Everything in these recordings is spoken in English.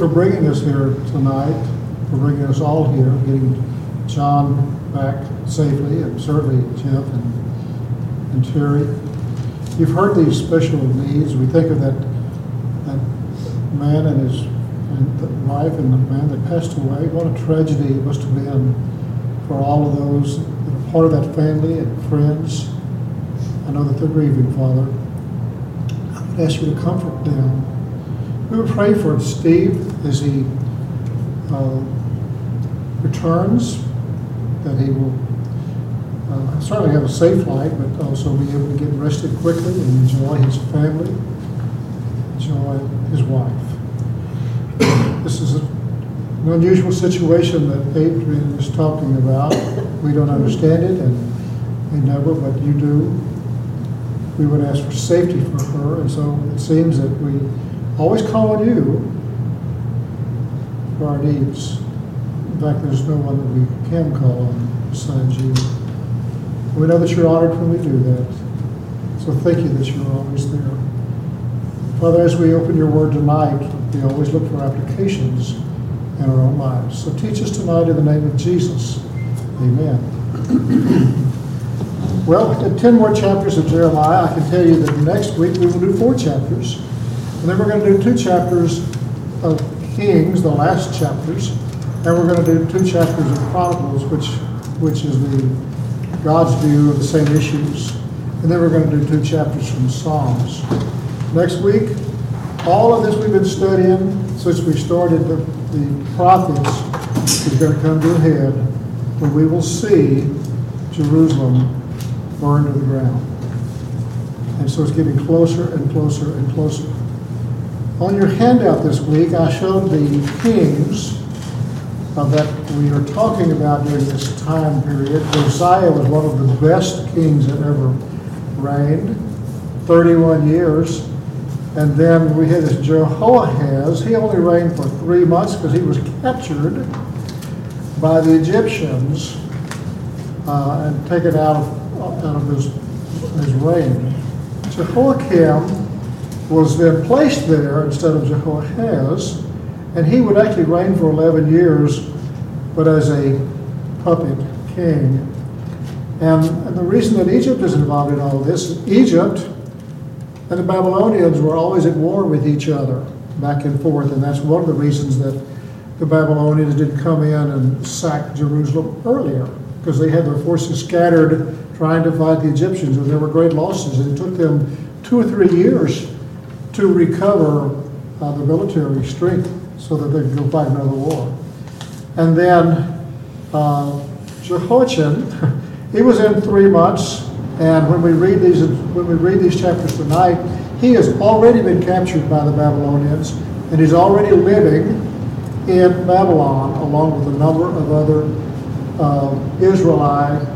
for bringing us here tonight, for bringing us all here, getting John back safely, and certainly Jeff and Terry. You've heard these special needs. We think of that man and his wife and the man that passed away. What a tragedy it must have been for all of those that are part of that family and friends. I know that they're grieving, Father. I would ask you to comfort them. We would pray for Steve as he returns, that he will certainly have a safe flight, but also be able to get rested quickly and enjoy his family, enjoy his wife. This is an unusual situation that Adrian is talking about. We don't understand it, and we never, but you do. We would ask for safety for her, and so it seems that we always call on you for our needs. In fact, there's no one that we can call on besides you. We know that you're honored when we do that. So thank you that you're always there. Father, as we open your word tonight, we always look for applications in our own lives. So teach us tonight in the name of Jesus. Amen. Well, 10 more chapters of Jeremiah. I can tell you that next week we will do 4 chapters. And then we're going to do 2 chapters of Kings, the last chapters. And we're going to do 2 chapters of Chronicles, which is God's view of the same issues. And then we're going to do 2 chapters from Psalms. Next week, all of this we've been studying since we started the prophets is going to come to a head when we will see Jerusalem burned to the ground. And so it's getting closer and closer and closer. On your handout this week, I showed the kings that we are talking about during this time period. Josiah was one of the best kings that ever reigned, 31 years. And then we had this Jehoahaz. He only reigned for 3 months because he was captured by the Egyptians and taken out of his reign. Jehoiakim was then placed there instead of Jehoahaz, and he would actually reign for 11 years, but as a puppet king. And the reason that Egypt is involved in all this, Egypt and the Babylonians were always at war with each other, back and forth, and that's one of the reasons that the Babylonians didn't come in and sack Jerusalem earlier, because they had their forces scattered trying to fight the Egyptians, and there were great losses, and it took them 2 or 3 years to recover the military strength so that they could go fight another war. And then Jehoiachin, he was in 3 months. And when we read these chapters tonight, he has already been captured by the Babylonians, and he's already living in Babylon along with a number of other Israelite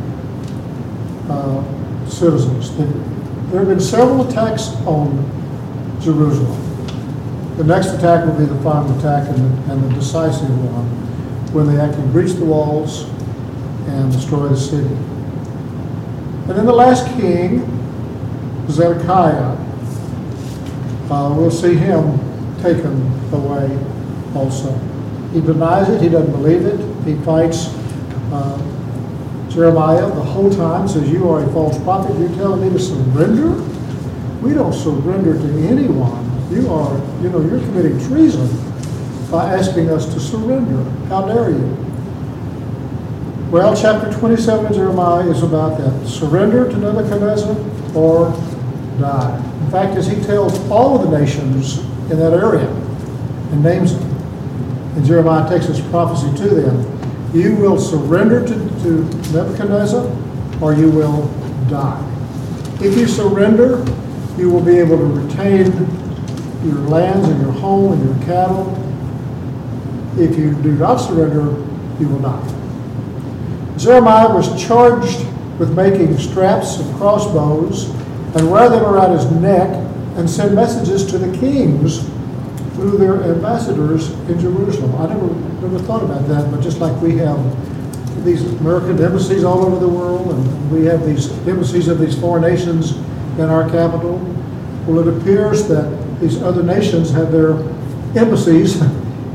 citizens. There have been several attacks on Jerusalem. The next attack will be the final attack and the decisive one, when they actually breach the walls and destroy the city. And then the last king, Zedekiah, we'll see him taken away also. He denies it, he doesn't believe it, he fights Jeremiah the whole time, says, "You are a false prophet, you're telling me to surrender? We don't surrender to anyone. You're committing treason by asking us to surrender. How dare you?" Well, chapter 27 of Jeremiah is about that. Surrender to Nebuchadnezzar or die. In fact, as he tells all of the nations in that area and names them, and Jeremiah takes his prophecy to them, you will surrender to Nebuchadnezzar or you will die. If you surrender, you will be able to retain your lands and your home and your cattle. If you do not surrender, you will die. Jeremiah was charged with making straps and crossbows and wear them around his neck and send messages to the kings through their ambassadors in Jerusalem. I never thought about that, but just like we have these American embassies all over the world, and we have these embassies of these foreign nations in our capital, well, it appears that these other nations have their embassies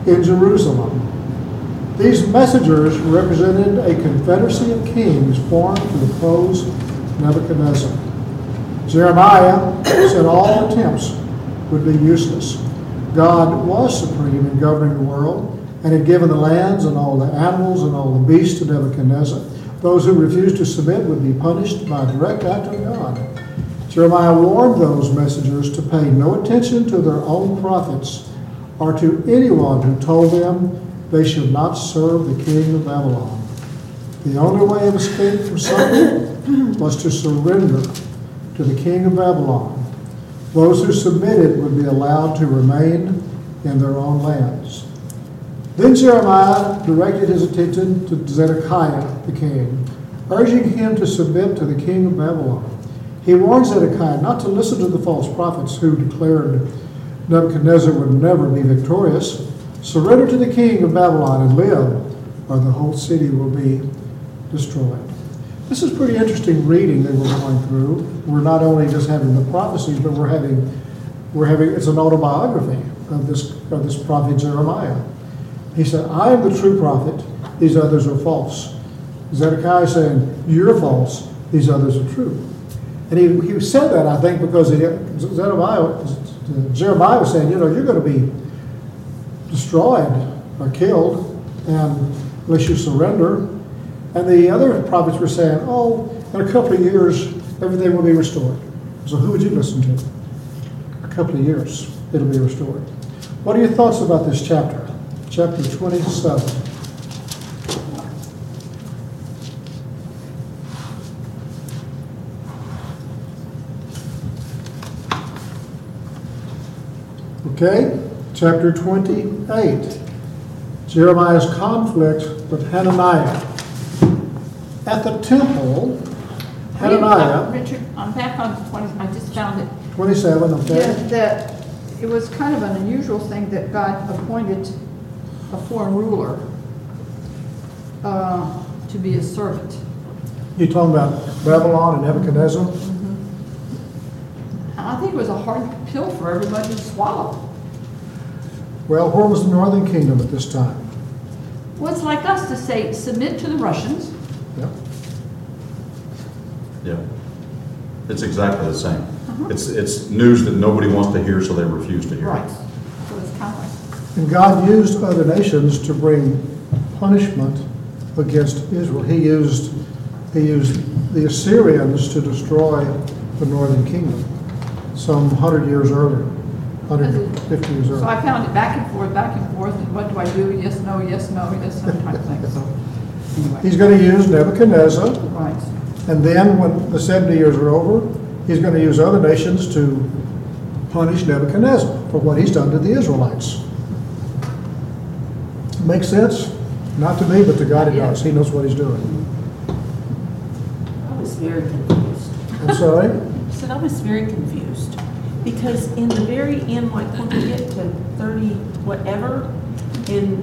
in Jerusalem. These messengers represented a confederacy of kings formed to oppose Nebuchadnezzar. Jeremiah said all attempts would be useless. God was supreme in governing the world and had given the lands and all the animals and all the beasts to Nebuchadnezzar. Those who refused to submit would be punished by a direct act of God. Jeremiah warned those messengers to pay no attention to their own prophets or to anyone who told them they should not serve the king of Babylon. The only way of escape from suffering was to surrender to the king of Babylon. Those who submitted would be allowed to remain in their own lands. Then Jeremiah directed his attention to Zedekiah the king, urging him to submit to the king of Babylon. He warned Zedekiah not to listen to the false prophets who declared Nebuchadnezzar would never be victorious. Surrender to the king of Babylon and live, or the whole city will be destroyed. This is pretty interesting reading that we're going through. We're not only just having the prophecies, but we're having it's an autobiography of this prophet Jeremiah. He said, I am the true prophet, these others are false. Zedekiah saying, you're false, these others are true. And he said that, I think, because Jeremiah was saying, you're going to be destroyed or killed unless you surrender. And the other prophets were saying, in a couple of years, everything will be restored. So who would you listen to? A couple of years, it'll be restored. What are your thoughts about this chapter? Chapter 27. Okay, chapter 28. Jeremiah's conflict with Hananiah. At the temple, Hananiah. Richard, I'm back on 20, I just found it. 27, okay. Yeah, it was kind of an unusual thing that God appointed a foreign ruler to be his servant. You talking about Babylon and Nebuchadnezzar? Mm-hmm. I think it was a hard pill for everybody to swallow. Well, where was the Northern Kingdom at this time? Well, it's like us to say, submit to the Russians. Yep. Yeah. It's exactly the same. It's news that nobody wants to hear, so they refuse to hear. Right. So it's kind of like. And God used other nations to bring punishment against Israel. He used the Assyrians to destroy the Northern Kingdom some 100 years earlier, 150 years earlier. So I found it back and forth, and what do I do? Yes, no, yes, no, yes, no type thing. So anyway. He's going to use Nebuchadnezzar, Right. and then when the 70 years are over, he's going to use other nations to punish Nebuchadnezzar for what he's done to the Israelites. Makes sense? Not to me, but to God it does. He knows what he's doing. I was very confused. I'm sorry? I said I was very confused because in the very end, like when we get to 30 whatever, in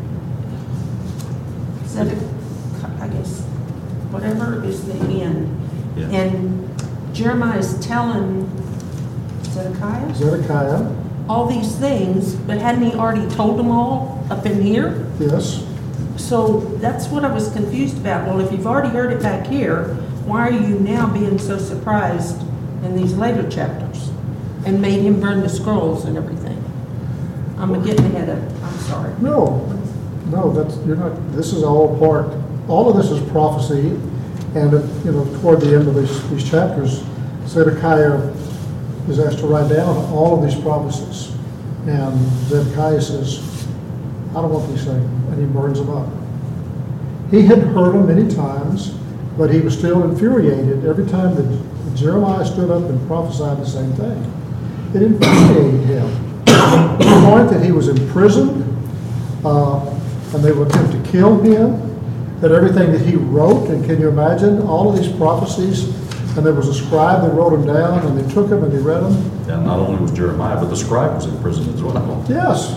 I guess whatever is the end, Yeah. and Jeremiah is telling Zedekiah all these things, but hadn't he already told them all up in here? Yes. So that's what I was confused about. Well, if you've already heard it back here, why are you now being so surprised in these later chapters and made him burn the scrolls and everything? I'm getting ahead of, I'm sorry. No, you're not. This is all of this is prophecy, and toward the end of these chapters, Zedekiah is asked to write down all of these prophecies, and Zedekiah says, I don't want these things, and he burns them up. He had heard them many times, but he was still infuriated every time that Jeremiah stood up and prophesied the same thing. It infuriated him to the point that he was imprisoned, and they would attempt to kill him, that everything that he wrote, and can you imagine all of these prophecies, and there was a scribe that wrote them down, and they took them and they read them. And not only was Jeremiah, but the scribe was in prison as well. Yes.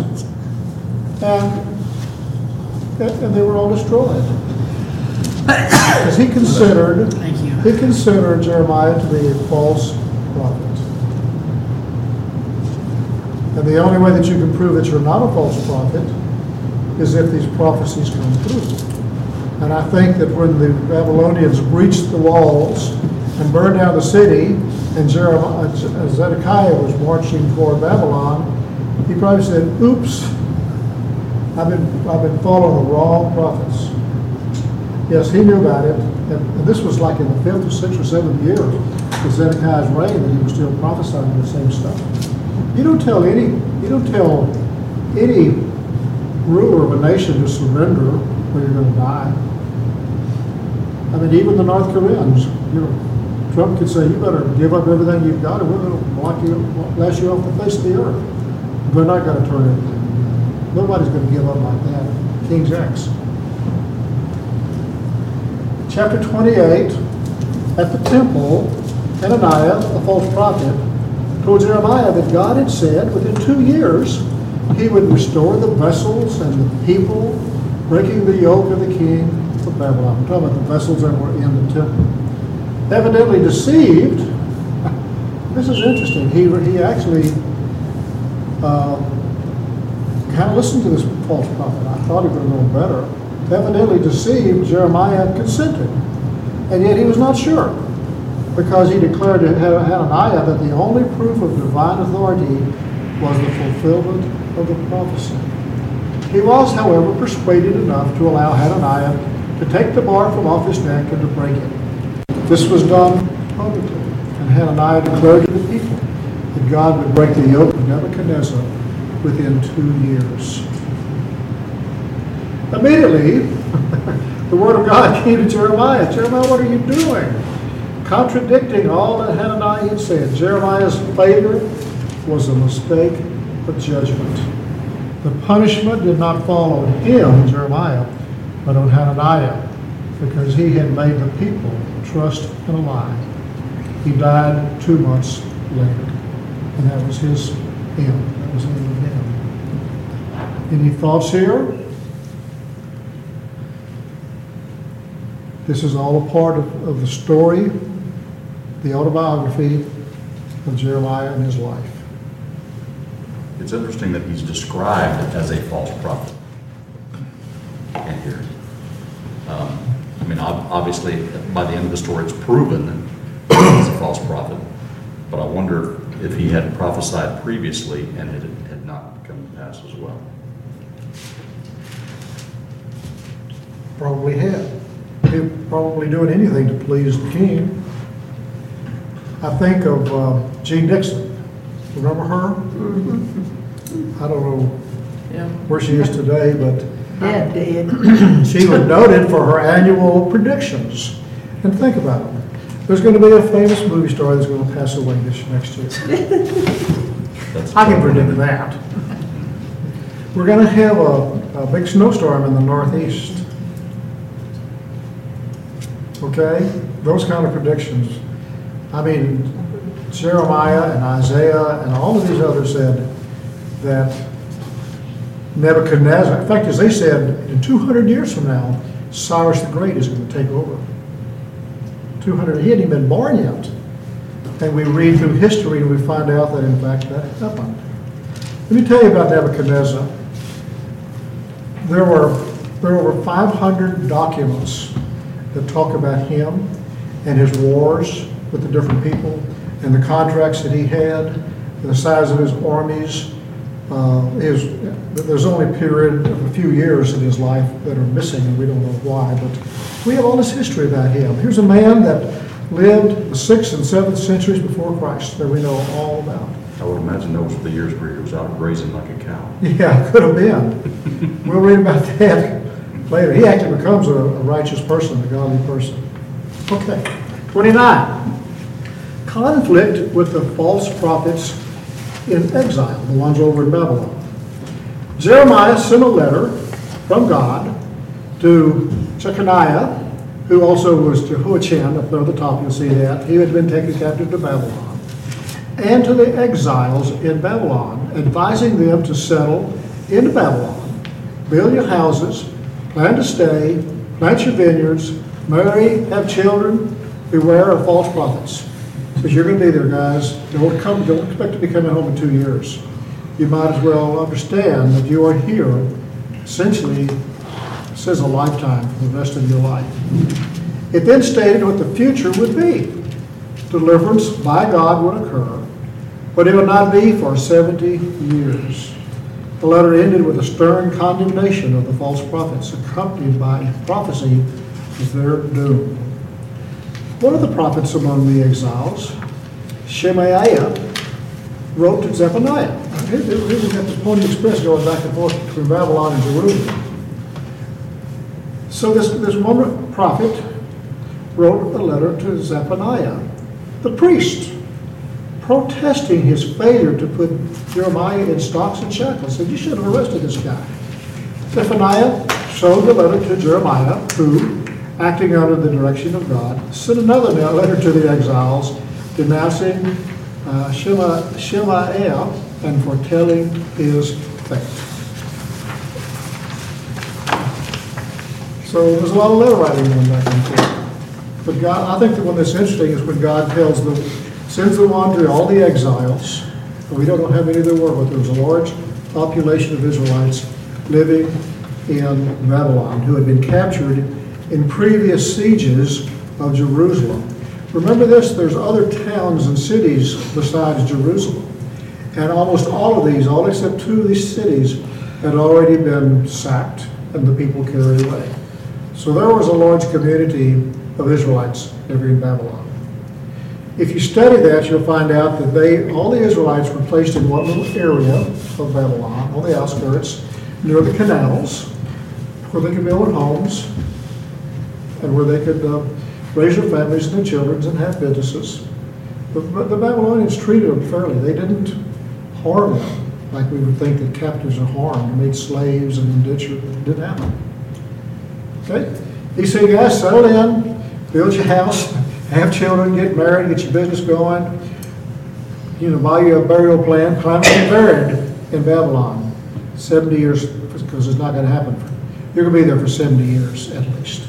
And they were all destroyed. Because he considered Jeremiah to be a false prophet. And the only way that you can prove that you're not a false prophet is if these prophecies come true. And I think that when the Babylonians breached the walls and burned down the city, and Zedekiah was marching toward Babylon, he probably said, oops, I've been following the wrong prophets. Yes, he knew about it, and this was like in the 5th or 6th or 7th year of Zedekiah's reign that he was still prophesying the same stuff. You don't tell any ruler of a nation to surrender when you're going to die. I mean, even the North Koreans, Trump could say, you better give up everything you've got or we're going to blast you off the face of the earth. They're not going to turn everything. Nobody's going to give up like that. King James. Chapter 28, at the temple, Hananiah, the false prophet, told Jeremiah that God had said within 2 years he would restore the vessels and the people, breaking the yoke of the king of Babylon. We're talking about the vessels that were in the temple. Evidently deceived. This is interesting. He actually kind of listened to this false prophet. I thought he would have known better. Evidently deceived, Jeremiah consented. And yet he was not sure, because he declared to Hananiah that the only proof of divine authority was the fulfillment of the prophecy. He was, however, persuaded enough to allow Hananiah to take the bar from off his neck and to break it. This was done publicly, and Hananiah declared to the people that God would break the yoke of Nebuchadnezzar within 2 years. Immediately, the word of God came to Jeremiah. Jeremiah, what are you doing? Contradicting all that Hananiah had said. Jeremiah's failure was a mistake of judgment. The punishment did not fall on him, Jeremiah, but on Hananiah, because he had made the people trust in a lie. He died 2 months later, and that was his end. That was the end of him. Any thoughts here? This is all a part of the story, the autobiography of Jeremiah and his life. It's interesting that he's described as a false prophet in here. I mean, obviously, by the end of the story, it's proven that he's a false prophet. But I wonder if he had prophesied previously and it had not come to pass as well. Probably had. He'd probably doing anything to please the king. I think of Jean Dixon. Remember her? Mm-hmm. I don't know where she is today, but Dead. she was noted for her annual predictions. And think about it. There's going to be a famous movie star that's going to pass away this next year. I can predict that. We're going to have a big snowstorm in the Northeast. Okay? Those kind of predictions. I mean, Jeremiah and Isaiah and all of these others said that Nebuchadnezzar, in fact, as they said, in 200 years from now, Cyrus the Great is going to take over. 200, he hadn't even been born yet. And we read through history and we find out that, in fact, that happened. Let me tell you about Nebuchadnezzar. There were over 500 documents that talk about him and his wars with the different people and the contracts that he had, and the size of his armies. There's only a period of a few years in his life that are missing, and we don't know why, but we have all this history about him. Here's a man that lived the 6th and 7th centuries before Christ that we know all about. I would imagine those were the years where he was out grazing like a cow. Yeah, could have been. We'll read about that later. He actually becomes a righteous person, a godly person. Okay, 29. Conflict with the false prophets in exile, the ones over in Babylon. Jeremiah sent a letter from God to Jeconiah, who also was Jehoiachin, up there at the top, you'll see that. He had been taken captive to Babylon. And to the exiles in Babylon, advising them to settle in Babylon, build your houses, plan to stay, plant your vineyards, marry, have children, beware of false prophets. Because you're going to be there, guys. Don't expect to be coming home in 2 years. You might as well understand that you are here Essentially, says a lifetime for the rest of your life. It then stated what the future would be. Deliverance by God would occur, but it would not be for 70 years. The letter ended with a stern condemnation of the false prophets, accompanied by prophecy of their doom. One of the prophets among the exiles, Shemaiah, wrote to Zephaniah. Here we've got this Pony Express going back and forth between Babylon and Jerusalem. So this one prophet wrote a letter to Zephaniah, the priest, protesting his failure to put Jeremiah in stocks and shackles. Said, you should have arrested this guy. Zephaniah showed the letter to Jeremiah, who, acting under the direction of God, sent another letter to the exiles, denouncing Shemaiah and foretelling his fate. So there's a lot of letter writing going back and forth. But God, I think the one that's interesting is when God sends them on to all the exiles. And we don't have any of their word, but there was a large population of Israelites living in Babylon who had been captured in previous sieges of Jerusalem. Remember this, there's other towns and cities besides Jerusalem. And almost all of these, all except 2 of these cities, had already been sacked and the people carried away. So there was a large community of Israelites living in Babylon. If you study that, you'll find out that all the Israelites were placed in one little area of Babylon, on the outskirts, near the canals, where they could build homes and where they could raise their families and their children and have businesses. But the Babylonians treated them fairly. They didn't harm them like we would think that captives are harmed, made slaves and indentured. It didn't happen. Okay? He said, guys, settle in, build your house, have children, get married, get your business going, buy you a burial plan, plan to get buried in Babylon. 70 years, because it's not going to happen. You're going to be there for 70 years at least.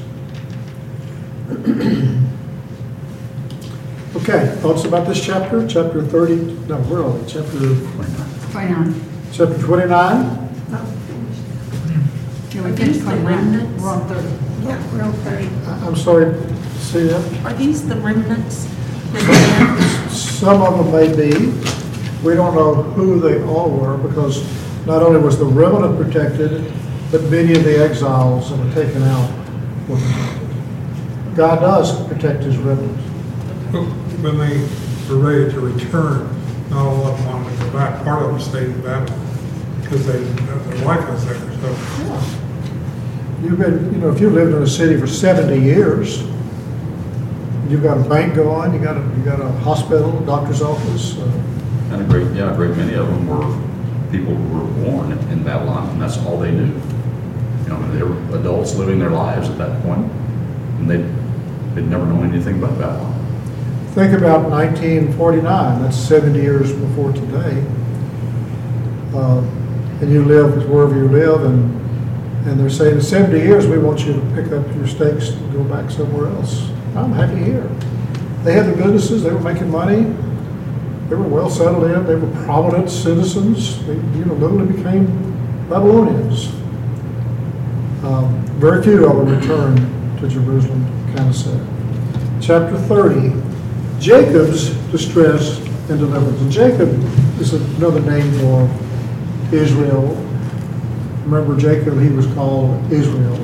Okay, thoughts about this chapter? Chapter 30, no, where are we? Chapter 29. Chapter 29? Yeah, we finished 29. We're on 30. Yeah, we're on 30. I'm sorry, see that? Are these the remnants? Some of them may be. We don't know who they all were because not only was the remnant protected, but many of the exiles that were taken out were protected. God does protect his remnant. When they were ready to return, not all of them wanted to go back. Part of them stayed in Babylon because their wife was there. So Yeah. You've been, if you've lived in a city for 70 years, you've got a bank going, you got a hospital, a doctor's office. And a great many of them were people who were born in Babylon, and that's all they knew. They were adults living their lives at that point, and they'd never known anything about Babylon. Think about 1949, that's 70 years before today. And you live wherever you live, and they're saying in 70 years we want you to pick up your stakes and go back somewhere else. I'm happy here. They had their businesses, they were making money, they were well settled in, they were prominent citizens, they literally became Babylonians. Very few of them returned to Jerusalem, kind of said. Chapter 30, Jacob's distress and deliverance. And Jacob is another name for Israel. Remember Jacob, he was called Israel.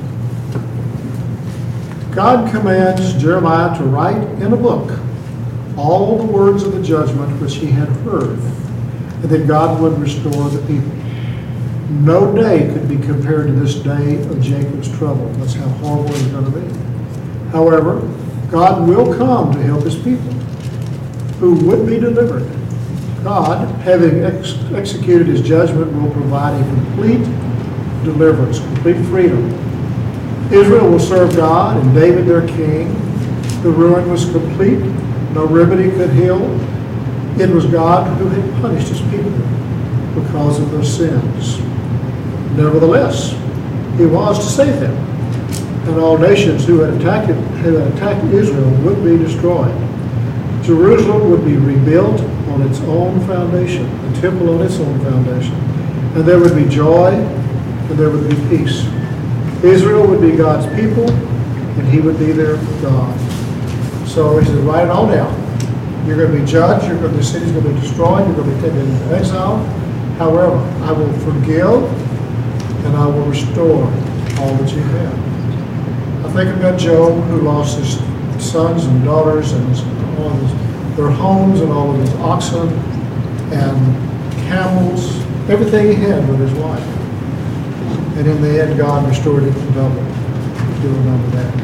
God commands Jeremiah to write in a book all the words of the judgment which he had heard, and that God would restore the people. No day could be compared to this day of Jacob's trouble. That's how horrible it's going to be. However, God will come to help his people who would be delivered. God, having executed his judgment, will provide a complete deliverance, complete freedom. Israel will serve God and David their king. The ruin was complete. No remedy could heal. It was God who had punished his people because of their sins. Nevertheless, he was to save them, and all nations who had attacked Israel would be destroyed. Jerusalem would be rebuilt on its own foundation, the temple on its own foundation, and there would be joy and there would be peace. Israel would be God's people, and he would be their God. So he says, write it all down. You're going to be judged, the city's going to be destroyed, you're going to be taken into exile. However, I will forgive, and I will restore all that you have. I think about Job, who lost his sons and daughters and all of their homes and all of his oxen and camels, everything he had with his wife. And in the end, God restored it to double. Do remember that.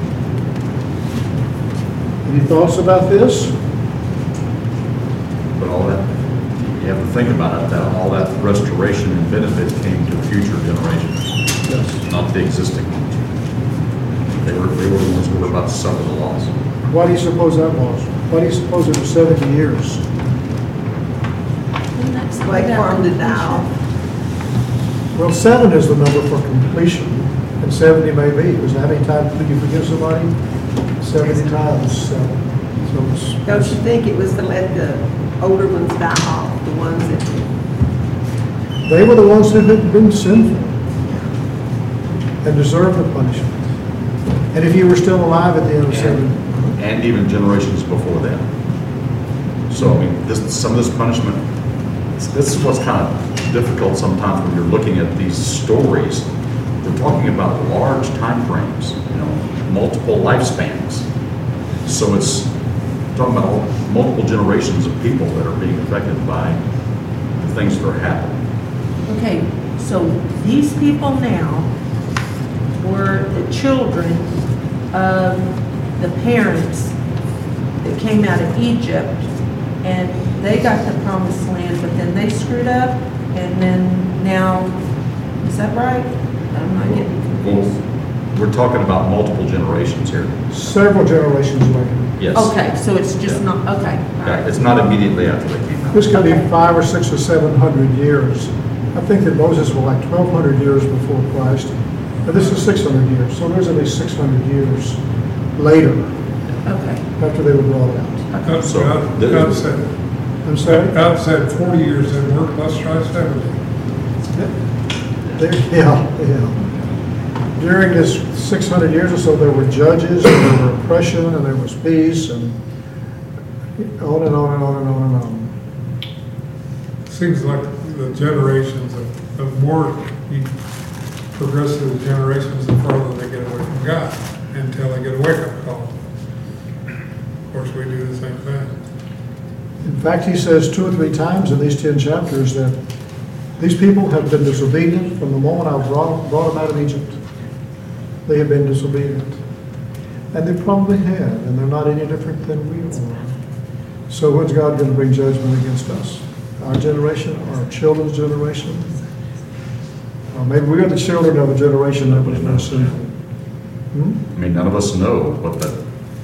Any thoughts about this? But all that, you have to think about it, that all that restoration and benefit came to future generations, Yes. not the existing ones. They were the ones who were about to suffer the loss. Why do you suppose that was? Why do you suppose it was 70 years? Lake farm to die. Well, 7 is the number for completion, and 70 may be. Because how many times did you forgive somebody? 70 times. So it's, Don't you think it was to let the older ones die off, the ones that, they were the ones who had been sinful and deserved the punishment. And if you were still alive at the end of 7, And even generations before them. So, I mean, some of this punishment, this is what's kind of difficult sometimes when you're looking at these stories. We're talking about large time frames, multiple lifespans. So it's talking about multiple generations of people that are being affected by the things that are happening. Okay, so these people now were the children of the parents that came out of Egypt, and they got the promised land, but then they screwed up, and then now, is that right? I'm not getting confused. We're talking about multiple generations here. several generations later. Yes. Okay, so it's just Yeah. not, okay, all Yeah, right. it's not immediately after they came out. This could be 500 or 600 or 700 years. I think that Moses was like 1,200 years before Christ, and this is 600 years. So there's at least 600 years later, Okay. after they were brought out. God So, God said, I'm sorry? God said 40 years didn't work, let's try 70. Yeah. During this 600 years or so, there were judges, and there were oppression, and there was peace, and on and on and on and on and on. Seems like the generations of more you progress through the generations, the farther they get away from God until they get a wake-up call. Of course, we do the same thing. In fact, he says 2 or 3 times in these 10 chapters that these people have been disobedient from the moment I brought them out of Egypt. They have been disobedient. And they probably have, and they're not any different than we are. So when's God going to bring judgment against us? Our generation, our children's generation? Or maybe we are the children of a generation that was more sinful. I mean, none of us know what that,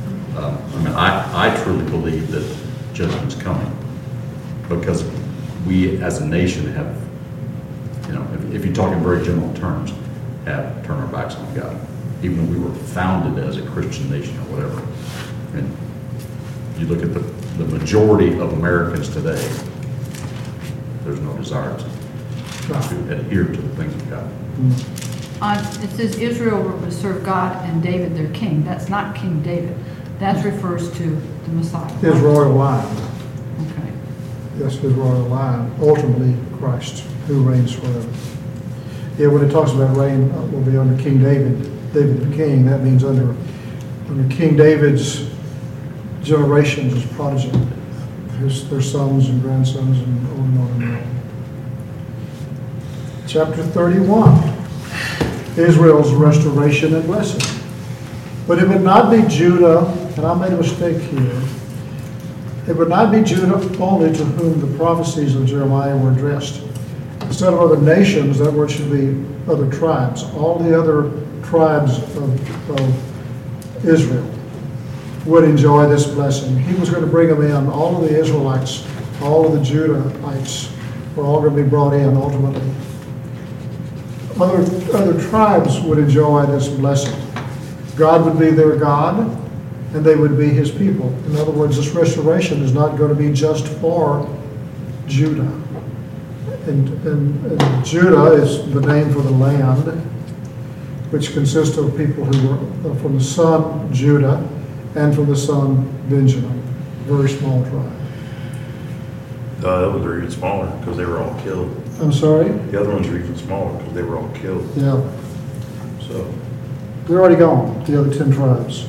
I truly believe that judgment's coming because we as a nation have, if you talk in very general terms, have turned our backs on God. Even though we were founded as a Christian nation or whatever. And you look at the majority of Americans today, there's no desire to adhere to the things of God. It says Israel will serve God and David their king. That's not King David. That refers to the Messiah. His royal line. Okay. Yes, his royal line. Ultimately, Christ, who reigns forever. Yeah, when it talks about reign will be under King David the king, that means under King David's generations, his progeny, their sons and grandsons, and on and on and on. Chapter 31, Israel's restoration and blessing. But it would not be Judah, and I made a mistake here, it would not be Judah only to whom the prophecies of Jeremiah were addressed. Instead of other nations, that word should be other tribes. All the other tribes of Israel would enjoy this blessing. He was going to bring them in. All of the Israelites, all of the Judahites were all going to be brought in ultimately. Other tribes would enjoy this blessing. God would be their God, and they would be his people. In other words, this restoration is not going to be just for Judah. and Judah is the name for the land, which consists of people who were from the son Judah and from the son Benjamin, very small tribe. The other were even smaller because they were all killed. I'm sorry? The other ones were even smaller because they were all killed. Yeah, So, they're already gone, the other 10 tribes.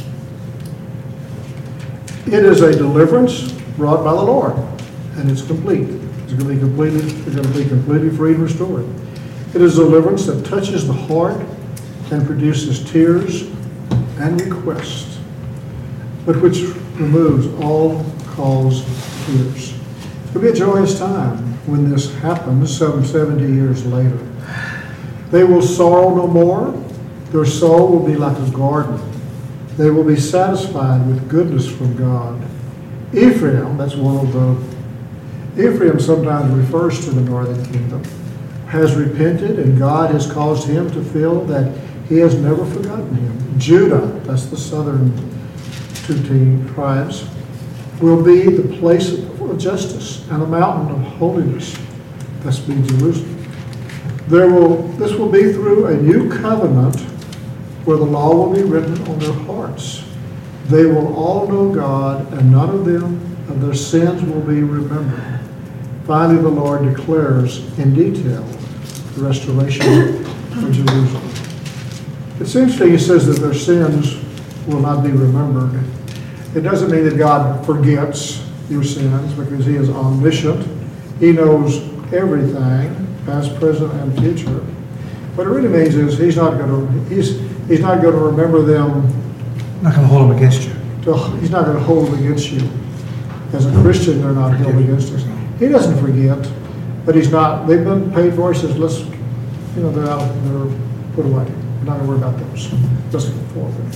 It is a deliverance brought by the Lord, and it's complete. It's going to be completed, they're going to be completely free and restored. It is a deliverance that touches the heart and produces tears and requests, but which removes all cause of tears. It'll be a joyous time when this happens some 70 years later. They will sorrow no more. Their soul will be like a garden. They will be satisfied with goodness from God. Ephraim, that's one of the, Ephraim sometimes refers to the northern kingdom, has repented, and God has caused him to feel that he has never forgotten him. Judah, that's the southern two tribes, will be the place of justice and a mountain of holiness. That's be Jerusalem. This will be through a new covenant where the law will be written on their hearts. They will all know God, and none of their sins will be remembered. Finally, the Lord declares in detail the restoration of Jerusalem. It's interesting, he says that their sins will not be remembered. It doesn't mean that God forgets your sins, because he is omniscient. He knows everything, past, present, and future. What it really means is he's not going to remember them. Not going to hold them against you. He's not going to hold them against you. As a Christian, they're not held against us. He doesn't forget, but he's not. They've been paid for. He says, they're out. They're put away. We're not going to worry about those. Let's go forward.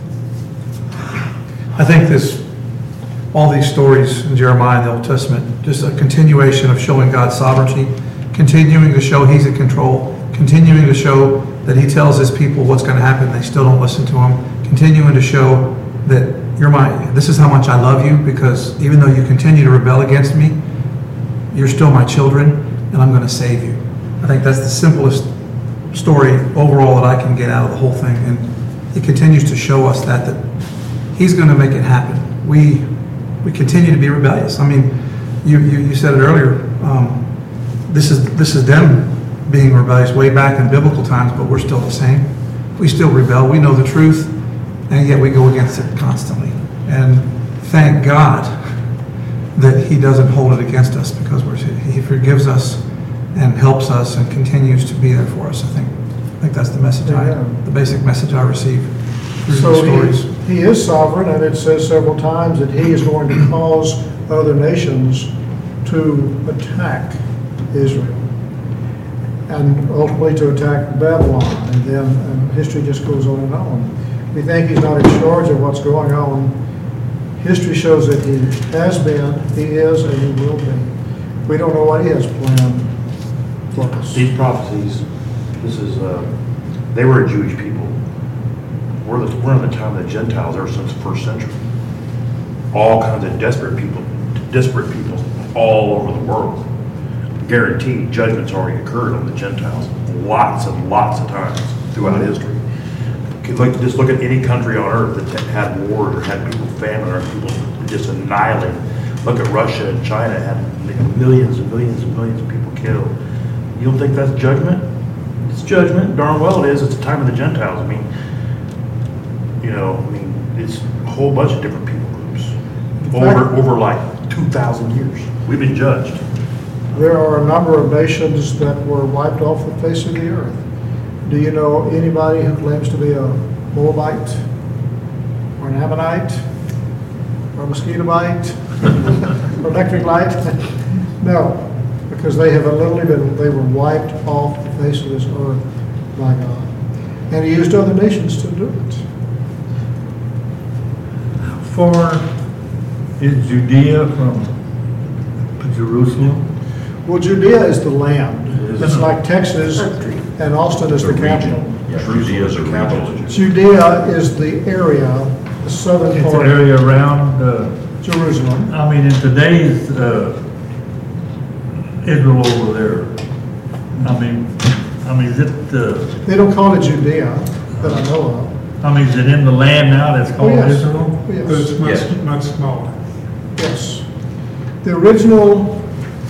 I think all these stories in Jeremiah and the Old Testament, just a continuation of showing God's sovereignty, continuing to show he's in control, continuing to show that he tells his people what's going to happen, they still don't listen to him, continuing to show that this is how much I love you, because even though you continue to rebel against me, you're still my children, and I'm going to save you. I think that's the simplest story overall that I can get out of the whole thing, and it continues to show us that he's going to make it happen. We continue to be rebellious. I mean, you said it earlier. This is them being rebellious way back in biblical times, but we're still the same. We still rebel. We know the truth, and yet we go against it constantly. And thank God that he doesn't hold it against us, because he forgives us and helps us and continues to be there for us. I think that's the message the basic message I receive through the stories. He is sovereign, and it says several times that he is going to cause other nations to attack Israel, and ultimately to attack Babylon, and then history just goes on and on. We think he's not in charge of what's going on. History shows that he has been, he is, and he will be. We don't know what he has planned for us. these prophecies, they were a Jewish people. We're in the time of the Gentiles ever since the first century. All kinds of desperate people all over the world. Guaranteed judgment's already occurred on the Gentiles lots and lots of times throughout history. Just look at any country on earth that had wars or had people famine or people just annihilated. Look at Russia and China, had millions and millions and millions of people killed. You don't think that's judgment? It's judgment. Darn well it is. It's the time of the Gentiles. It's a whole bunch of different people groups over like 2,000 years. We've been judged. There are a number of nations that were wiped off the face of the earth. Do you know anybody who claims to be a Moabite, or an Ammonite, or a mosquito bite, or electric light? No, because they were wiped off the face of this earth by God. And he used other nations to do it. Far is Judea from Jerusalem? Well, Judea is the land. It's like Texas, and Austin is the capital. Judea is a capital. Judea is the area, the southern It's part the area around Jerusalem. in today's Israel over there? I mean, is it, They don't call it Judea, that I know of. is it in the land now that's Oh, called yes. Israel? But Yes, it's Yes. much smaller. yes. The original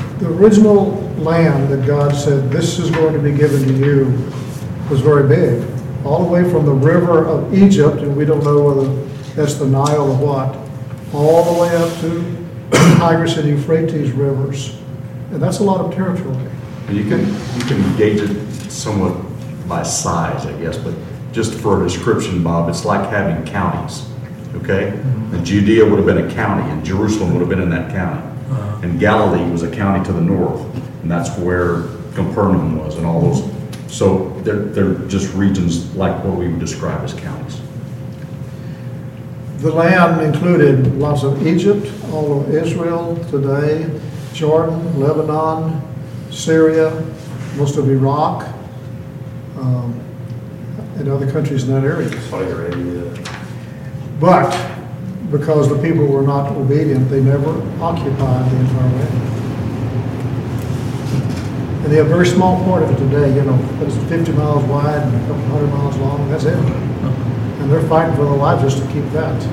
land that God said, this is going to be given to you, was very big. All the way from the river of Egypt, and we don't know whether that's the Nile or what, all the way up to the Tigris and Euphrates rivers. And that's a lot of territory. And you can gauge it somewhat by size, I guess, but just for a description, Bob, it's like having counties, okay? And Judea would have been a county, and Jerusalem would have been in that county. And Galilee was a county to the north, and that's where Capernaum was and all those. So they're just regions like what we would describe as counties. The land included lots of Egypt, all of Israel today, Jordan, Lebanon, Syria, most of Iraq, and other countries in that area. Saudi Arabia. But because the people were not obedient, they never occupied the entire land. And they have a very small part of it today, but it's 50 miles wide and a couple 100 miles long, that's it. And they're fighting for their lives just to keep that.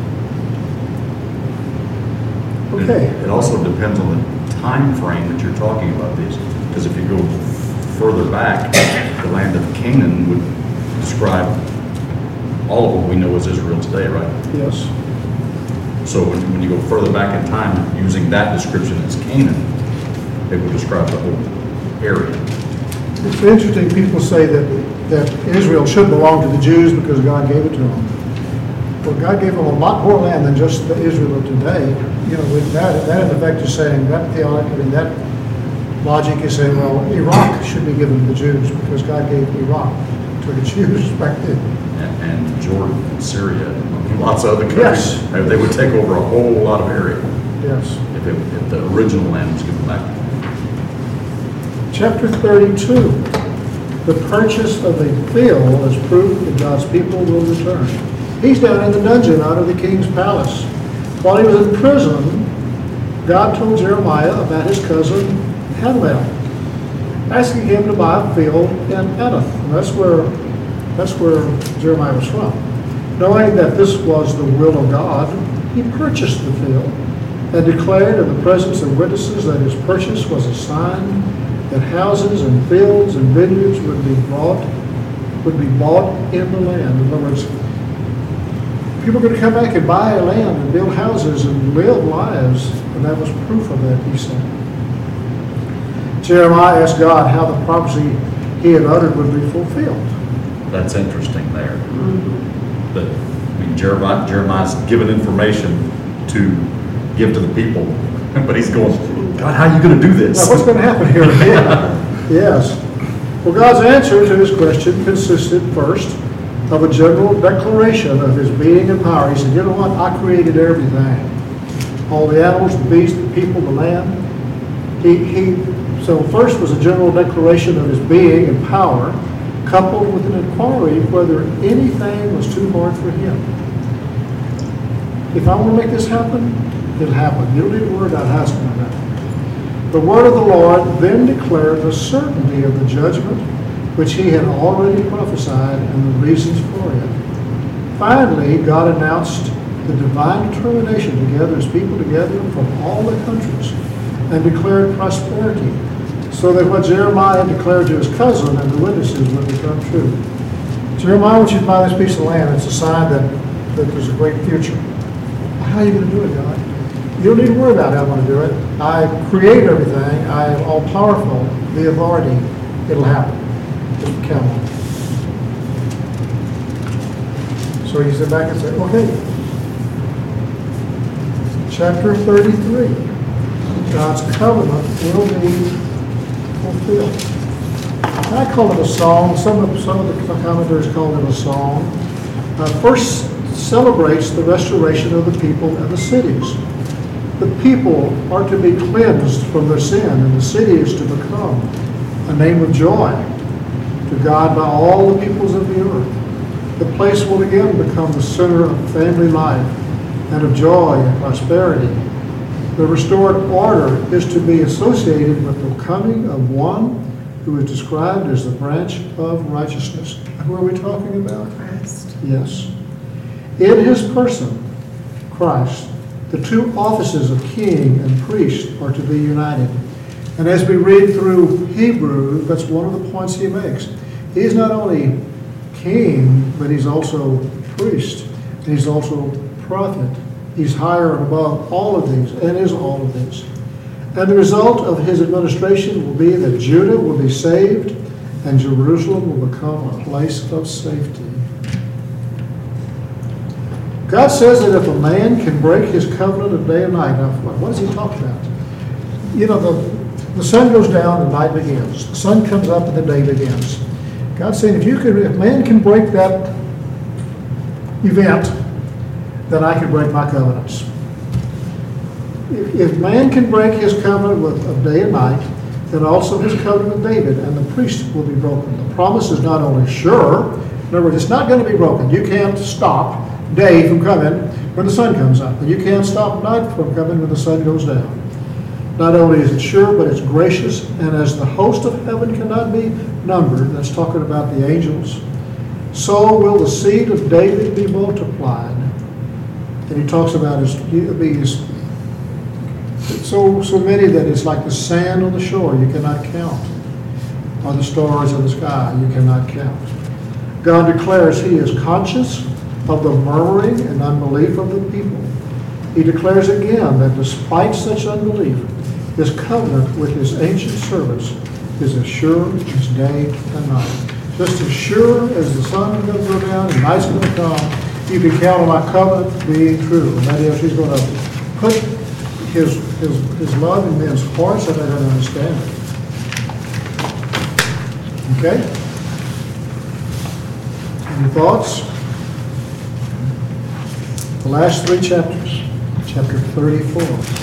Okay. It also depends on the time frame that you're talking about these, because if you go further back, the land of Canaan would describe all of what we know as Israel today, right? Yes. So when you go further back in time, using that description as Canaan, it would describe the whole area. It's interesting, people say that Israel should belong to the Jews because God gave it to them. Well, God gave them a lot more land than just the Israel of today. With that in effect is saying, that logic is saying, well, Iraq should be given to the Jews because God gave Iraq to the Jews back then. And Jordan and Syria, and lots of other Yes. countries. They would take over a whole lot of area Yes. if the original land was given back. Chapter 32, the purchase of a field is proof that God's people will return. He's down in the dungeon out of the king's palace. While he was in prison, God told Jeremiah about his cousin Hanamel, asking him to buy a field in Anath. And that's where Jeremiah was from. Knowing that this was the will of God, he purchased the field and declared in the presence of witnesses that his purchase was a sign that houses and fields and vineyards would be bought in the land. In other words, people are going to come back and buy land and build houses and live lives, and that was proof of that, he said. Jeremiah asked God how the prophecy he had uttered would be fulfilled. That's interesting there. Jeremiah's given information to give to the people, but he's going, God, how are you going to do this? Now, what's going to happen here? Yeah. Yes. Well, God's answer to his question consisted first of a general declaration of his being and power. He said, you know what? I created everything. All the animals, the beasts, the people, the land. So first was a general declaration of his being and power, coupled with an inquiry whether anything was too hard for him. If I want to make this happen, it'll happen. You don't need to worry about how it's going to happen. The word of the Lord then declared the certainty of the judgment which he had already prophesied and the reasons for it. Finally, God announced the divine determination to gather his people together from all the countries and declared prosperity, so that what Jeremiah declared to his cousin and the witnesses would become true. Jeremiah wants you to buy this piece of land. It's a sign that there's a great future. How are you going to do it, God? You don't need to worry about how I'm going to do it. I create everything. I am all powerful. The authority. It'll happen. Just count on it. So he sit back and say, okay. Chapter 33. God's covenant will be fulfilled. I call it a song. Some of the commentators call it a song. First celebrates the restoration of the people and the cities. The people are to be cleansed from their sin, and the city is to become a name of joy to God by all the peoples of the earth. The place will again become the center of family life and of joy and prosperity. The restored order is to be associated with the coming of one who is described as the branch of righteousness. Who are we talking about? Christ. Yes. In his person, Christ, the two offices of king and priest are to be united. And as we read through Hebrews, that's one of the points he makes. He's not only king, but he's also priest, and he's also prophet. He's higher and above all of these, and is all of these. And the result of his administration will be that Judah will be saved, and Jerusalem will become a place of safety. God says that if a man can break his covenant of day and night, now what does he talk about? You know, the sun goes down and night begins. The sun comes up and the day begins. God's saying if man can break that event, then I can break my covenants. If man can break his covenant of day and night, then also his covenant with David and the priest will be broken. The promise is not only sure, in other words, it's not going to be broken. You can't stop day from coming when the sun comes up, and you can't stop night from coming when the sun goes down. Not only is it sure, but it's gracious, and as the host of heaven cannot be numbered, that's talking about the angels, so will the seed of David be multiplied. And he talks about these so many that it's like the sand on the shore you cannot count, or the stars in the sky you cannot count. God declares he is conscious of the murmuring and unbelief of the people. He declares again that despite such unbelief, his covenant with his ancient servants is as sure as day and night. Just as sure as the sun is going to go down and night's going to come, you can count on my covenant being true. And that is, he's going to put his love in men's hearts that they don't understand it. Okay? Any thoughts? The last three chapters, chapter 34.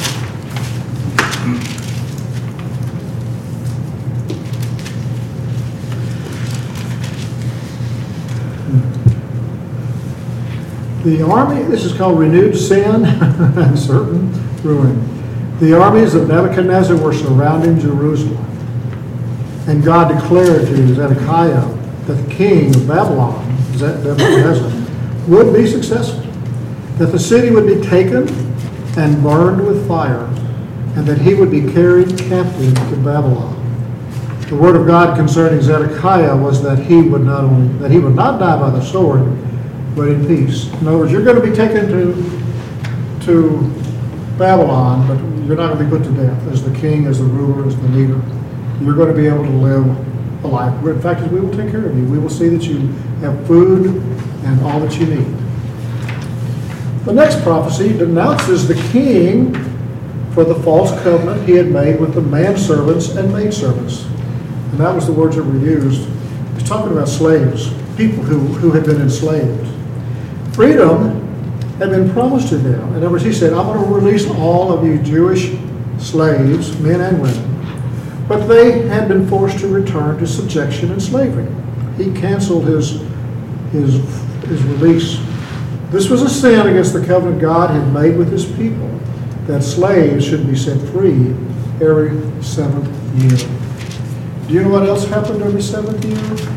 The army, this is called renewed sin and certain ruin. The armies of Nebuchadnezzar were surrounding Jerusalem. And God declared to Zedekiah that the king of Babylon, Nebuchadnezzar, would be successful, that the city would be taken and burned with fire, and that he would be carried captive to Babylon. The word of God concerning Zedekiah was that he would not die by the sword, but in peace. In other words, you're going to be taken to Babylon, but you're not going to be put to death as the king, as the ruler, as the leader. You're going to be able to live a life. In fact, we will take care of you. We will see that you have food and all that you need. The next prophecy denounces the king for the false covenant he had made with the manservants and maidservants. And that was the words that were used. He's talking about slaves, people who had been enslaved. Freedom had been promised to them. In other words, he said, I'm going to release all of you Jewish slaves, men and women. But they had been forced to return to subjection and slavery. He canceled his release. This was a sin against the covenant God had made with his people, that slaves should be set free every 7th year. Do you know what else happened every 7th year?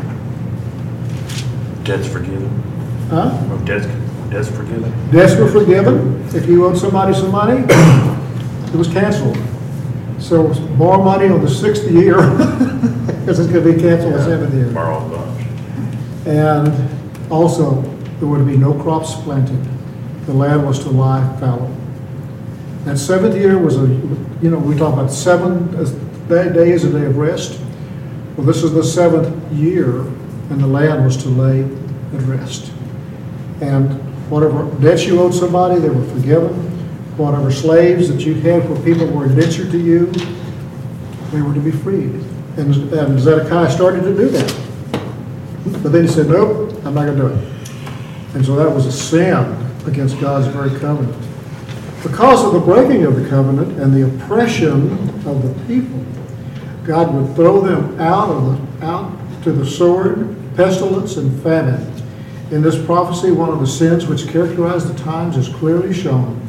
Debts forgiven. Huh? Oh, debts forgiven. Debts were forgiven. If you owed somebody some money, it was canceled. So borrow money on the 6th year, because it's going to be canceled the 7th year. Borrow a bunch. And also, there were to be no crops planted. The land was to lie fallow. That 7th year was we talk about 7 days a day of rest. Well, this is the 7th year, and the land was to lay at rest. And whatever debts you owed somebody, they were forgiven. Whatever slaves that you had where people were indentured to you, they were to be freed. And Zedekiah started to do that. But then he said, nope, I'm not going to do it. And so that was a sin against God's very covenant. Because of the breaking of the covenant and the oppression of the people, God would throw them out to the sword, pestilence, and famine. In this prophecy, one of the sins which characterized the times is clearly shown.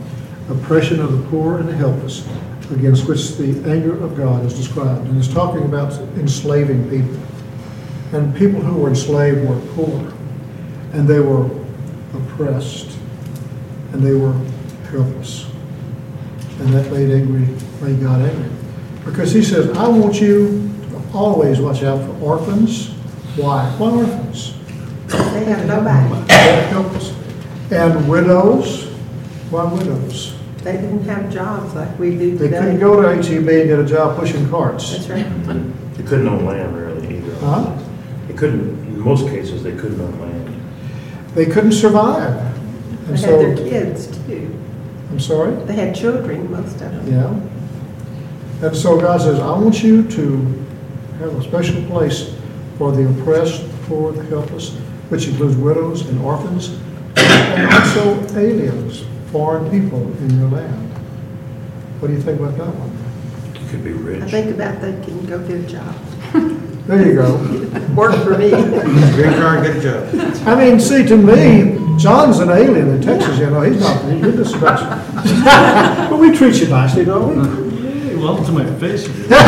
oppression of the poor and the helpless, against which the anger of God is described. And it's talking about enslaving people. And people who were enslaved were poor, and they were oppressed, and they were helpless. And that made God angry. Because he says, I want you to always watch out for orphans. Why? Why orphans? They have nobody. They're helpless. And widows. Why widows? They didn't have jobs like we do They today. couldn't go to HEB and get a job pushing carts. That's right. They couldn't own land really either. Huh? They couldn't, in most cases, they couldn't own land. They couldn't survive. They And had their so, kids too. I'm sorry? They had children, most of them. Yeah. And so God says, I want you to have a special place for the oppressed, poor, the helpless, which includes widows and orphans, and also aliens, foreign people in your land. What do you think about that one? You could be I rich. think about they can go get a job. There you go. Work for me. Green card, get a job. I mean, see, to me, John's an alien in Texas, you know, he's not, you're just about, but we treat you nicely, don't we? Hey, welcome to my face.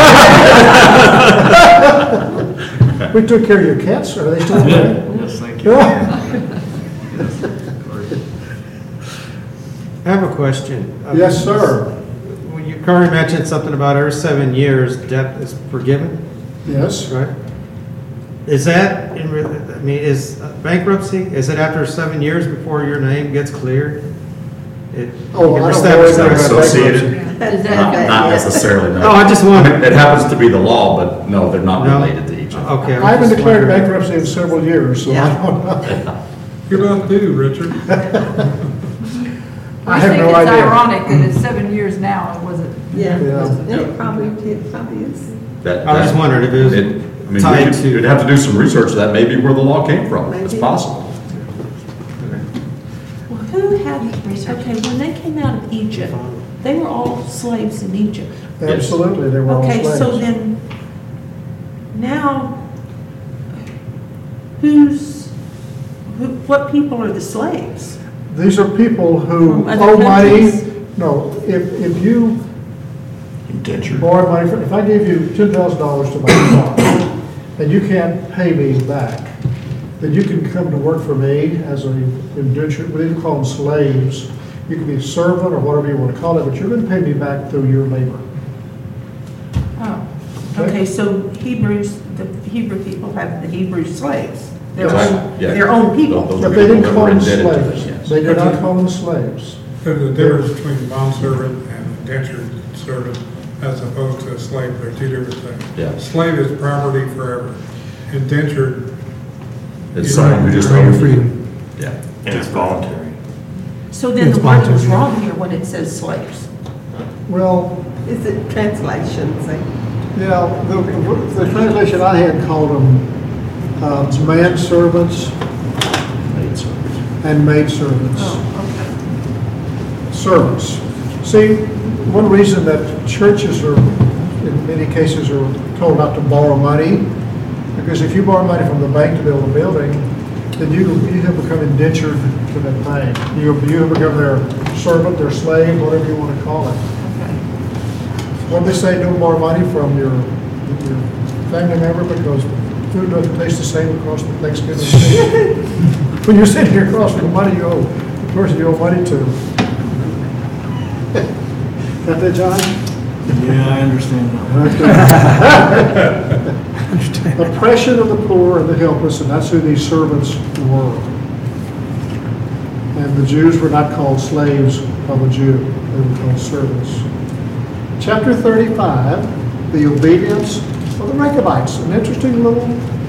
We took care of your cats, are they still there? Yes, thank you. I have a question. Yes, sir. When you currently mentioned something about every 7 years, debt is forgiven, Yes. right? Is that, is bankruptcy, is it after 7 years before your name gets cleared? Oh, I don't Is worry that about associated? That's Not necessarily, no. No, I just wondered. It happens to be the law, but no, they're not No? related to each other. Okay. I haven't declared bankruptcy in several years, so I Yeah. don't know. Good on you, Richard. I have no I think it's idea. ironic that it's 7 years now, was it? Yeah, Yeah. and it probably is. That- I was just wondering if it was I mean, tied we to- could, you'd have to do some research. That may be where the law came from. It's Maybe. possible. Well, who had, okay, when they came out of Egypt, they were all slaves in Egypt. Absolutely, they were all Okay, so slaves. then, now, what people are the slaves? These are people who From other owe money. countries? No, if you Indentured. borrow money, if I gave you $10,000 to buy a car, and you can't pay me back, then you can come to work for me as an indentured, we didn't call them slaves. You can be a servant or whatever you want to call it, but you're going to pay me back through your labor. Oh, okay, so Hebrews, the Hebrew people have the Hebrew slaves. Their own, Yeah. their own people. Those are But they didn't people that call were them indebted to slaves. us, yes. They did not call them slaves. There's a difference between bondservant and indentured servant as opposed to a slave. They're two different things. Yeah. Slave is property forever. Indentured, It's someone who just Your owns freedom. Yeah. And it's voluntary. So then It's the word was voluntary. wrong here when it says slaves. Well, Is it translations? yeah, the translation I had called them manservants and maidservants. Servants. See, one reason that churches are, in many cases, are told not to borrow money, because if you borrow money from the bank to build a building, then you have become indentured to that bank. You have become their servant, their slave, whatever you want to call it. When they say don't borrow money from your family member because food doesn't taste the same across the Thanksgiving table. When you're sitting here across from the money you owe, the person you owe money to. Got that, John? Yeah, I understand now. Oppression of the poor and the helpless, and that's who these servants were. And the Jews were not called slaves of a Jew, they were called servants. Chapter 35, the obedience of the Rechabites. An interesting little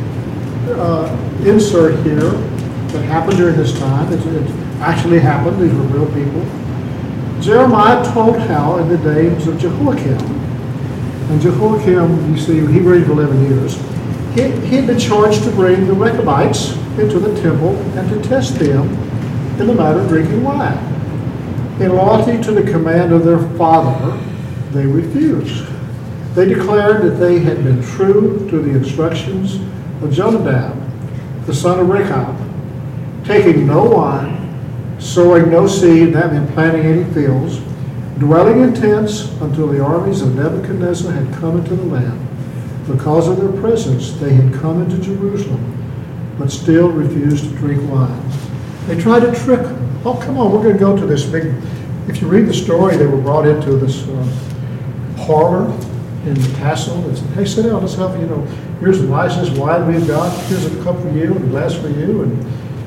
insert here that happened during this time. It actually happened, these were real people. Jeremiah told how in the days of Jehoiakim. And Jehoiakim, you see, he reigned for 11 years. He had been charged to bring the Rechabites into the temple and to test them in the matter of drinking wine. In loyalty to the command of their father, they refused. They declared that they had been true to the instructions of Jonadab, the son of Rechab, taking no wine, sowing no seed, that meant planting any fields, dwelling in tents until the armies of Nebuchadnezzar had come into the land. Because of their presence, they had come into Jerusalem, but still refused to drink wine. They tried to trick them. Oh, come on, we're going to go to this big... If you read the story, they were brought into this parlor in the castle. They said, hey, sit down, let's have, here's the nicest wine we've got. Here's a cup for you and a glass for you. And,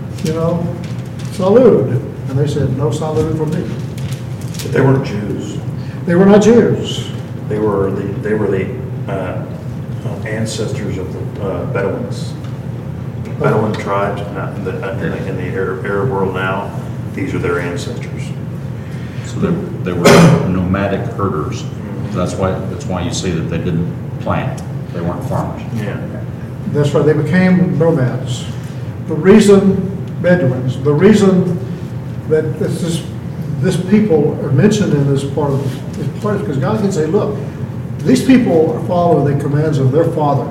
salud. And they said, no salud for me. But they weren't Jews. They were not Jews. They were the ancestors of the Bedouins. Bedouin tribes in the Arab world now, these are their ancestors. So they were nomadic herders. That's why you see that they didn't plant. They weren't farmers. Yeah. That's right, they became nomads. The reason, Bedouins, the reason that this people are mentioned in this part is because God can say, look, these people are following the commands of their father.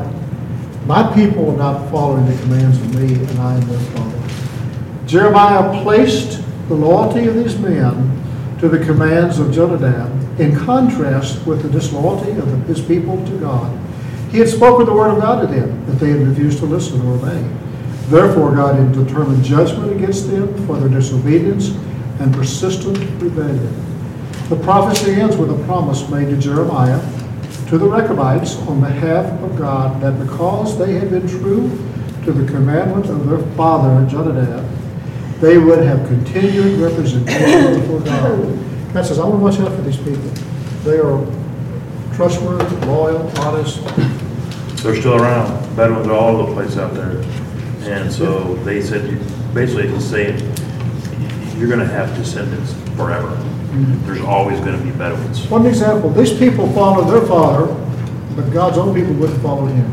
My people are not following the commands of me, and I am their father. Jeremiah placed the loyalty of these men to the commands of Jonadab in contrast with the disloyalty of his people to God. He had spoken the word of God to them, but they had refused to listen or obey. Therefore, God had determined judgment against them for their disobedience and persistent rebellion. The prophecy ends with a promise made to Jeremiah, to the Rechabites, on behalf of God, that because they had been true to the commandment of their father Jonadab, they would have continued representation before God. God says, I want to watch out for these people. They are trustworthy, loyal, honest. They're still around. Bedouins are all over the place out there. And so they said, basically it's saying, you're going to have descendants forever. There's always going to be Bedouins. One example, these people followed their father, but God's own people wouldn't follow him.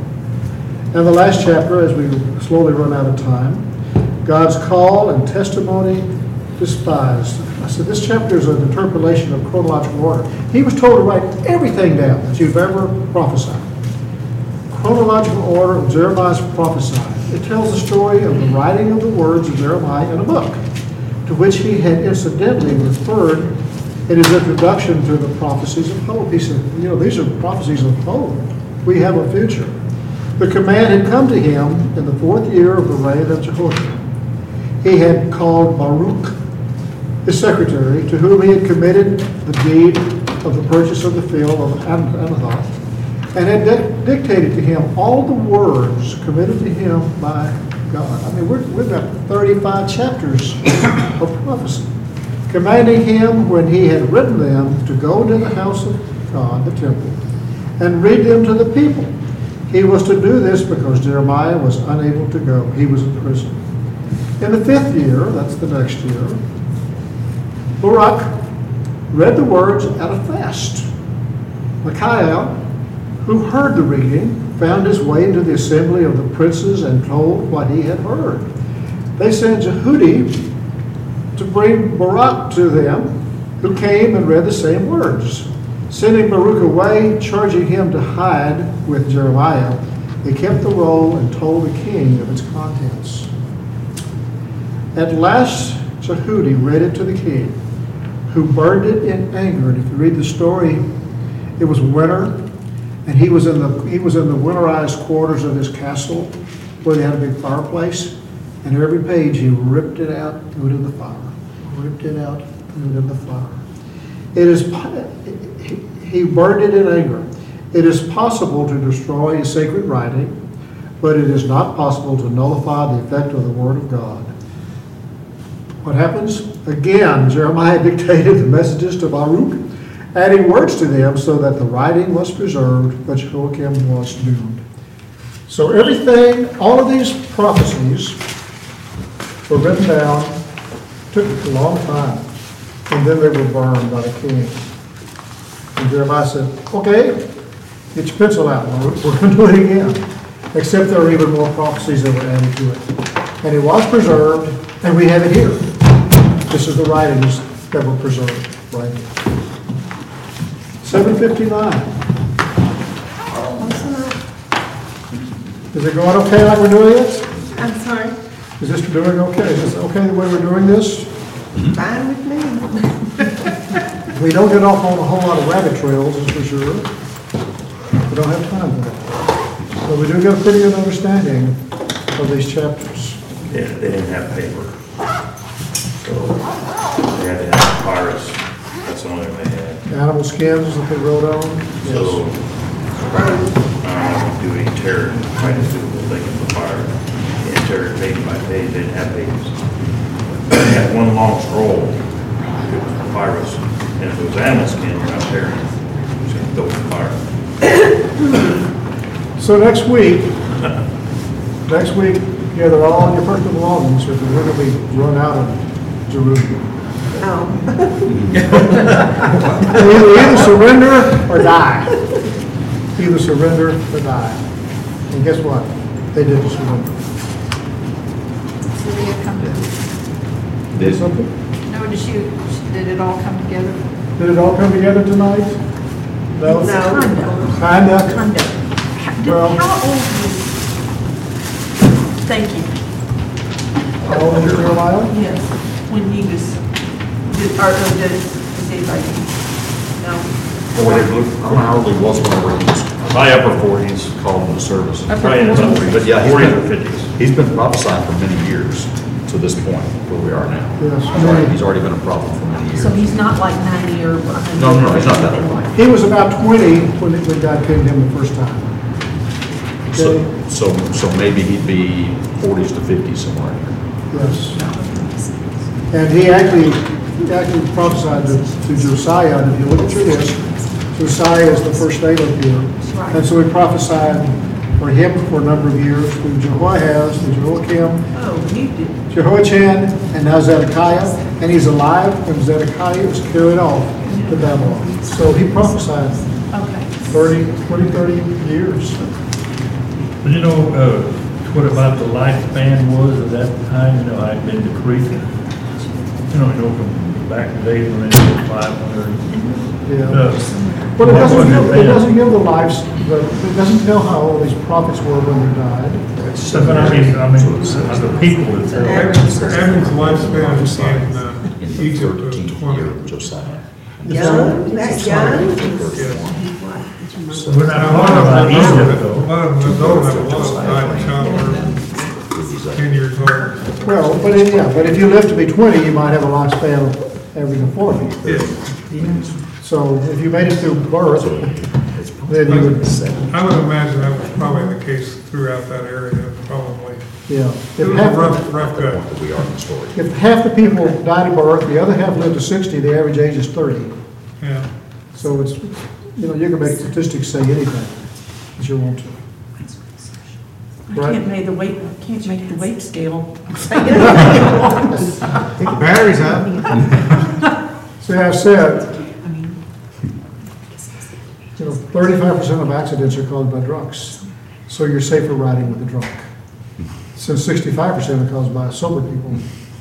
And the last chapter, as we slowly run out of time, God's call and testimony despised. I said, this chapter is an interpolation of chronological order. He was told to write everything down that you've ever prophesied. Chronological order of Jeremiah's prophesying. It tells the story of the writing of the words of Jeremiah in a book, to which he had incidentally referred in his introduction to the prophecies of hope. He said, these are prophecies of hope. We have a future. The command had come to him in the 4th year of the reign of Jehoiakim. He had called Baruch, his secretary, to whom he had committed the deed of the purchase of the field of Anathoth, and had dictated to him all the words committed to him by God. I mean, we've got 35 chapters of prophecy, commanding him, when he had written them, to go into the house of God, the temple, and read them to the people. He was to do this because Jeremiah was unable to go. He was in prison. In the 5th year, that's the next year, Baruch read the words at a fast. Micaiah, who heard the reading, found his way into the assembly of the princes and told what he had heard. They sent Jehudi to bring Baruch to them, who came and read the same words. Sending Baruch away, charging him to hide with Jeremiah, they kept the roll and told the king of its contents. At last, Jehudi read it to the king, who burned it in anger. And if you read the story, it was winter, and he was in the winterized quarters of his castle, where they had a big fireplace. And every page he ripped it out, threw it in the fire. Ripped it out, threw it in the fire. He burned it in anger. It is possible to destroy a sacred writing, but it is not possible to nullify the effect of the Word of God. What happens? Again, Jeremiah dictated the messages to Baruch, adding words to them so that the writing was preserved, but Jehoiakim was doomed. So everything, all of these prophecies were written down, took a long time, and then they were burned by the king. And Jeremiah said, okay, get your pencil out, Baruch. We're going to do it again. Except there were even more prophecies that were added to it. And it was preserved, and we have it here. This is the writings that were preserved right here. 7:59. Is it going okay like we're doing it? I'm sorry. Is this doing okay? Is this okay the way we're doing this? Fine with me. We don't get off on a whole lot of rabbit trails, that's for sure. We don't have time for that. But we do get a pretty good understanding of these chapters. They didn't have paper. So they had to have papyrus. That's the only thing they had. Animal skins that they wrote on. So, do we tear and try to do what they can papyrus? And tear it page by page, they didn't have pages. They had one long scroll. It was papyrus. And if it was animal skin, you're not tearing it. You're just gonna go with papyrus. So next week, gather all your personal belongings, or we're going to be run out of Jerusalem. Oh. Either surrender or die. Either surrender or die. And guess what? They didn't surrender. So they had come to, Did something? no, did it all come together? Did it all come together tonight? No? No. Kinda? Well, How old was, thank you, how old is Jeremiah? yes, when he was, does anybody, no? I don't know how old he was whenever he was My upper 40s. called to the service. Probably in his upper 40s. But yeah, 40s or 50s. he's been prophesying for many years to this point where we are now. Yes. He's already been a prophet for many years. So he's not like 90 or 100? No, he's not that old. He was about 20 when God came to him the first time. Okay? So maybe he'd be 40s to 50s somewhere. Yes. And he actually prophesied to Josiah, and if you look through this, Josiah is the first name up here. Right. And so he prophesied for him for a number of years, through Jehoahaz, through Jehoiakim, Oh, you did. Jehoiachin, and now Zedekiah, and he's alive when Zedekiah was carried off to Babylon. So he prophesied Okay. 30 years. But you know, what about the lifespan was at that time, you know, I'd been decreasing. You know, from back in the days when they were 500. Yeah. But it What doesn't was give, it it then? doesn't give the lives, it doesn't tell how old these prophets were when they died. But I mean, the people that Average lifespan in Egypt was 13th 20. year of Josiah. Young, that young? we're not talking about Egypt A though. lot of them don't have a lot of died in childbirth, 10 years old. Well, but if you live to be 20, you might have a lifespan of averaging 40. So if you made it through birth, then you would, I would imagine that was probably the case throughout that area, probably. yeah. It was a rough go. That we are in the story. If half the people died at birth, the other half lived to 60, the average age is 30. Yeah. So it's, you can make statistics say anything that you want to. I can't make the weight scale. Take the batteries out. See, I said, 35% of accidents are caused by drunks. So you're safer riding with a drunk. Since 65% are caused by sober people.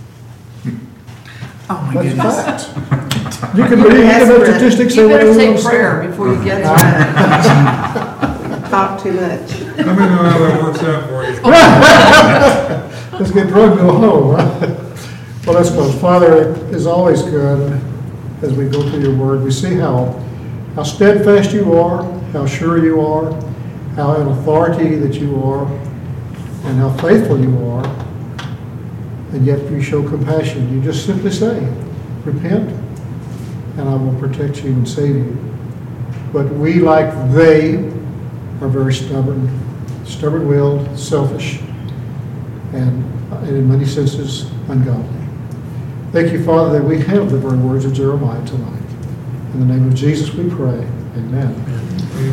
Oh, my That's goodness. fact. You can have statistics say You whatever better you want say to prayer say. before you get it. Talk too much. Let me know how that works out for you. Let's get drunk and go home. Well, let's close. Father, it is always good as we go through your word. We see how steadfast you are, how sure you are, how in authority that you are, and how faithful you are. And yet you show compassion. You just simply say, repent, and I will protect you and save you. But we, like they, are very stubborn-willed, selfish, and in many senses, ungodly. Thank you, Father, that we have the very words of Jeremiah tonight. In the name of Jesus we pray. Amen.